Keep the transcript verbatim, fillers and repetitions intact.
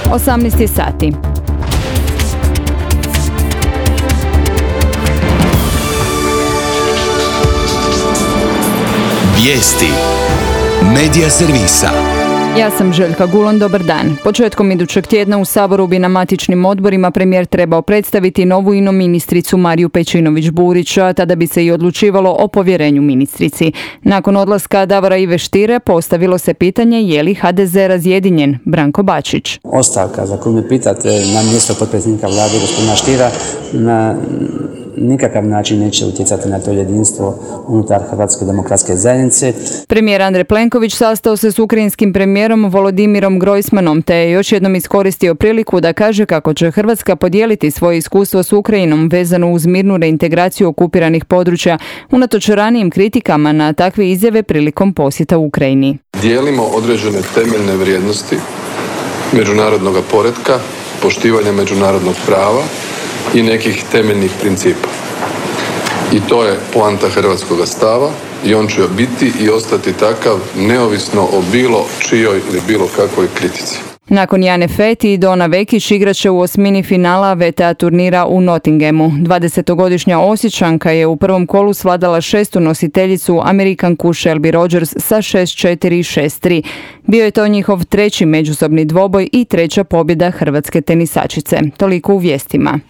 osamnaest sati. Vijesti Medija servisa. Ja sam Željka Gulon, dobar dan. Početkom idućeg tjedna u Saboru bi na matičnim odborima premijer trebao predstaviti novu ino ministricu Mariju Pejčinović-Burić, tada bi se i odlučivalo o povjerenju ministrici. Nakon odlaska Davora Ive Stiera postavilo se pitanje je li ha de ze razjedinjen. Branko Bačić. Ostavka za koju me pitate na mjesto potpredsjednika vlade gospodina Stiera na nikakav način neće utjecati na to jedinstvo unutar Hrvatske demokratske zajednice. Premijer Andrej Plenković sastao se s ukrajinskim premijerom Volodimirom Grojsmanom te je još jednom iskoristio priliku da kaže kako će Hrvatska podijeliti svoje iskustvo s Ukrajinom vezano uz mirnu reintegraciju okupiranih područja unatoč ranijim kritikama na takve izjave prilikom posjeta Ukrajini. Dijelimo određene temeljne vrijednosti međunarodnog poretka, poštivanja međunarodnog prava i nekih temeljnih principa. I to je poanta hrvatskog stava i on će biti i ostati takav neovisno o bilo čijoj ili bilo kakvoj kritici. Nakon Jane Feti, Dona Vekić igraće u osmini finala ve te a turnira u Nottinghamu. dvadesetogodišnja Osječanka je u prvom kolu svladala šestu nositeljicu Amerikanku Shelby Rogers sa šest četiri i šest tri. Bio je to njihov treći međusobni dvoboj i treća pobjeda hrvatske tenisačice. Toliko u vijestima.